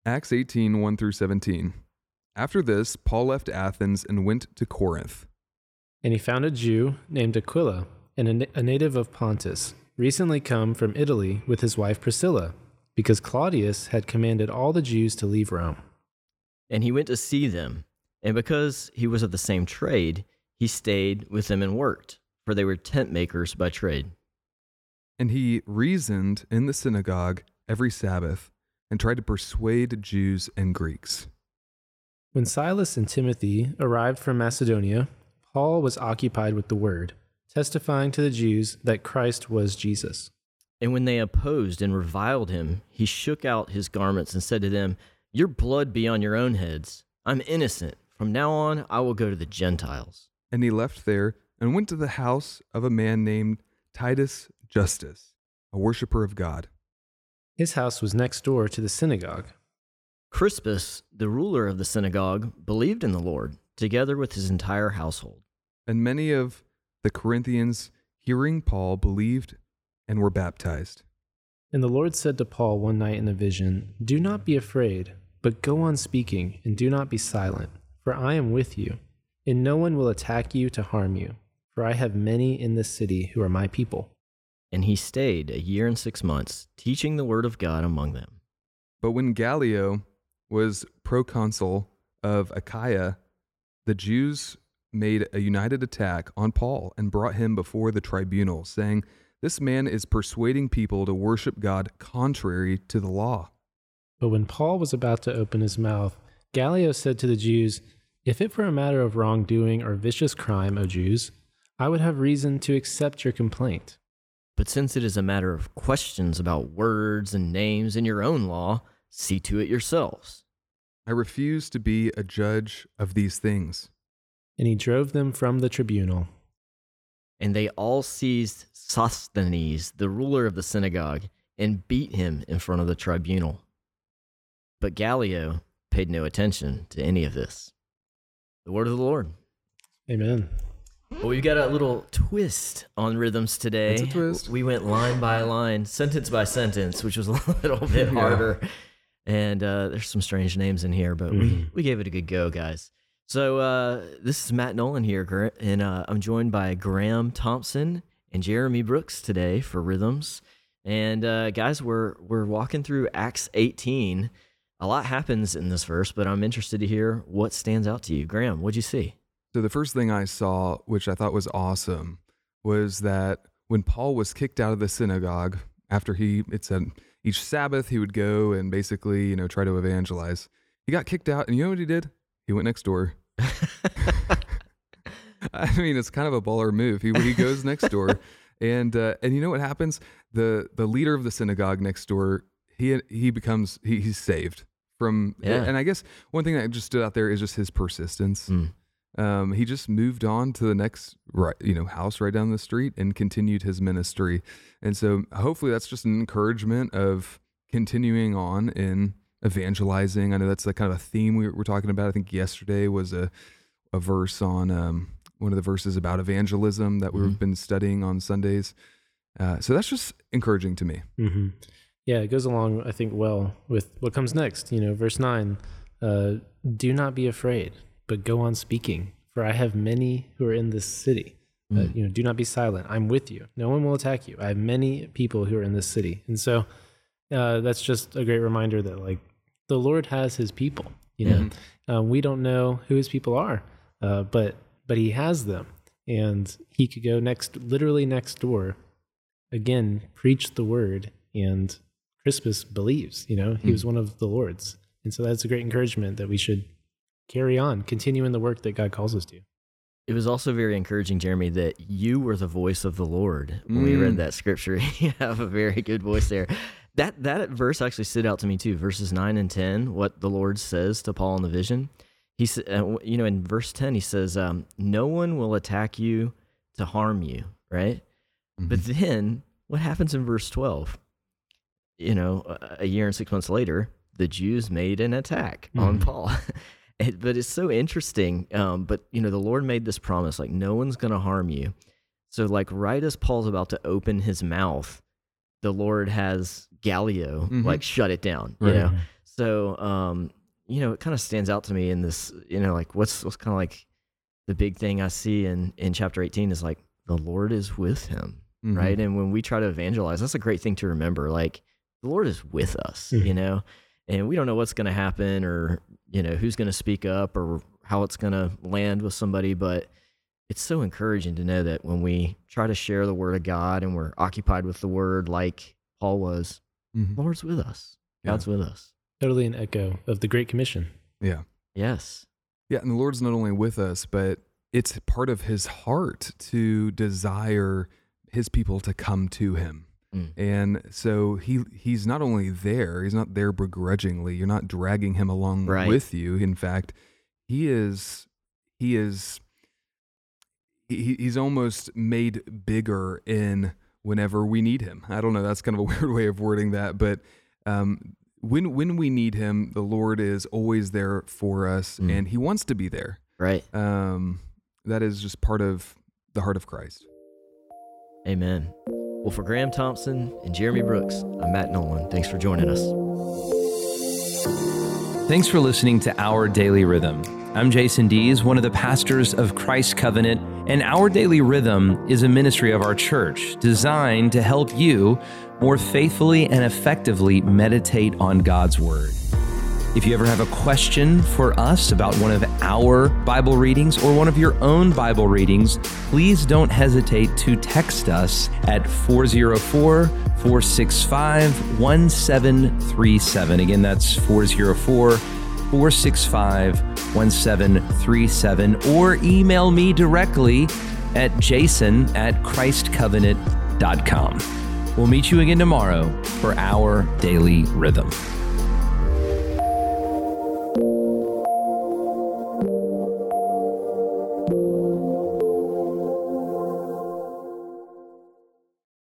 Acts 18, 1 through 17. After this, Paul left Athens and went to Corinth. And he found a Jew named Aquila, and a native of Pontus, recently come from Italy with his wife Priscilla, because Claudius had commanded all the Jews to leave Rome. And he went to see them, and because he was of the same trade, he stayed with them and worked, for they were tent makers by trade. And he reasoned in the synagogue every Sabbath and tried to persuade Jews and Greeks. When Silas and Timothy arrived from Macedonia, Paul was occupied with the word, testifying to the Jews that Christ was Jesus. And when they opposed and reviled him, he shook out his garments and said to them, "Your blood be on your own heads. I'm innocent. From now on, I will go to the Gentiles." And he left there and went to the house of a man named Titus Justus, a worshiper of God. His house was next door to the synagogue. Crispus, the ruler of the synagogue, believed in the Lord, together with his entire household. And many of the Corinthians, hearing Paul, believed and were baptized. And the Lord said to Paul one night in a vision, "Do not be afraid, but go on speaking, and do not be silent, for I am with you, and no one will attack you to harm you, for I have many in this city who are my people." And he stayed 1 year and 6 months, teaching the word of God among them. But when Gallio was proconsul of Achaia, the Jews made a united attack on Paul and brought him before the tribunal, saying, "This man is persuading people to worship God contrary to the law." But when Paul was about to open his mouth, Gallio said to the Jews, "If it were a matter of wrongdoing or vicious crime, O Jews, I would have reason to accept your complaint. But since it is a matter of questions about words and names in your own law, see to it yourselves." I refuse to be a judge of these things. And he drove them from the tribunal. And they all seized Sosthenes, the ruler of the synagogue, and beat him in front of the tribunal. But Gallio paid no attention to any of this. The word of the Lord. Amen. Well, we've got a little twist on rhythms today. It's a twist. We went line by line, sentence by sentence, which was a little bit harder. And there's some strange names in here, but we gave it a good go, guys. So this is Matt Nolan here, and I'm joined by Graham Thompson and Jeremy Brooks today for Rhythms. And guys, we're walking through Acts 18. A lot happens in this verse, but I'm interested to hear what stands out to you. Graham, what'd you see? So the first thing I saw, which I thought was awesome, was that when Paul was kicked out of the synagogue, after it said each Sabbath he would go and basically, try to evangelize. He got kicked out, and you know what he did? He went next door. I mean, it's kind of a baller move. He goes next door, and you know what happens? The leader of the synagogue next door, he's saved from. Yeah. And I guess one thing that just stood out there is just his persistence. He just moved on to the next house right down the street and continued his ministry. And so hopefully that's just an encouragement of continuing on in evangelizing. I know that's kind of a theme we were talking about. I think yesterday was a verse on one of the verses about evangelism that we've been studying on Sundays. So that's just encouraging to me. Mm-hmm. Yeah, it goes along, I think, well with what comes next. Verse 9, do not be afraid, but go on speaking, for I have many who are in this city. Do not be silent. I'm with you. No one will attack you. I have many people who are in this city. And so that's just a great reminder that the Lord has his people. We don't know who his people are, but he has them, and he could go literally next door, again, preach the word, and Crispus believes. He was one of the Lord's. And so that's a great encouragement that we should carry on, continue in the work that God calls us to. It was also very encouraging, Jeremy, that you were the voice of the Lord when we read that scripture. You have a very good voice there. That verse actually stood out to me too. Verses 9 and 10, what the Lord says to Paul in the vision. He said, in verse 10, he says, "No one will attack you to harm you," right? Mm-hmm. But then what happens in verse 12? 1 year and 6 months later, the Jews made an attack on Paul. But it's so interesting. But the Lord made this promise, no one's going to harm you. So right as Paul's about to open his mouth, the Lord has Gallio shut it down. Right. So, it kind of stands out to me in this, like what's kind of like the big thing I see in chapter 18 is like the Lord is with him, right? And when we try to evangelize, that's a great thing to remember. Like the Lord is with us, and we don't know what's going to happen or, who's going to speak up or how it's going to land with somebody, but it's so encouraging to know that when we try to share the word of God and we're occupied with the word like Paul was, the Lord's with us. God's with us. Totally an echo of the Great Commission. Yeah. Yes. Yeah, and the Lord's not only with us, but it's part of his heart to desire his people to come to him. And so he's not only there, he's not there begrudgingly. You're not dragging him along with you. In fact, he's almost made bigger in whenever we need him. I don't know, that's kind of a weird way of wording that, but when we need him, the Lord is always there for us, and he wants to be there. Right. That is just part of the heart of Christ. Amen. Well, for Graham Thompson and Jeremy Brooks, I'm Matt Nolan. Thanks for joining us. Thanks for listening to Our Daily Rhythm. I'm Jason Dees, one of the pastors of Christ Covenant, and Our Daily Rhythm is a ministry of our church designed to help you more faithfully and effectively meditate on God's Word. If you ever have a question for us about one of our Bible readings or one of your own Bible readings, please don't hesitate to text us at 404-465-1737. Again, that's 404-465-1737, or email me directly at jason@christcovenant.com. We'll meet you again tomorrow for Our Daily Rhythm.